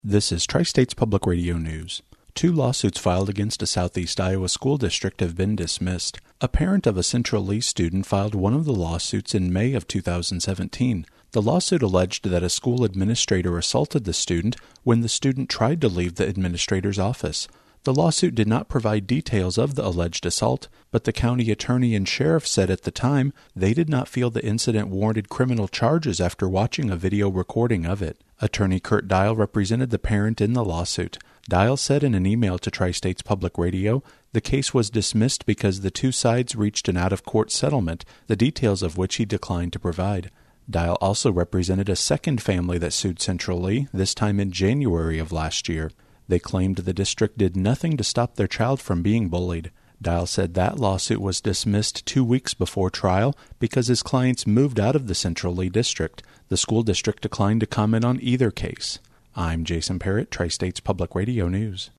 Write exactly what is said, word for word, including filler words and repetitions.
This is Tri-States Public Radio News. Two lawsuits filed against a Southeast Iowa school district have been dismissed. A parent of a Central Lee student filed one of the lawsuits in May of two thousand seventeen. The lawsuit alleged that a school administrator assaulted the student when the student tried to leave the administrator's office. The lawsuit did not provide details of the alleged assault, but the county attorney and sheriff said at the time they did not feel the incident warranted criminal charges after watching a video recording of it. Attorney Kurt Dial represented the parent in the lawsuit. Dial said in an email to Tri-States Public Radio, the case was dismissed because the two sides reached an out-of-court settlement, the details of which he declined to provide. Dial also represented a second family that sued Central Lee, this time in January of last year. They claimed the district did nothing to stop their child from being bullied. Dial said that lawsuit was dismissed two weeks before trial because his clients moved out of the Central Lee district. The school district declined to comment on either case. I'm Jason Parrott, Tri-States Public Radio News.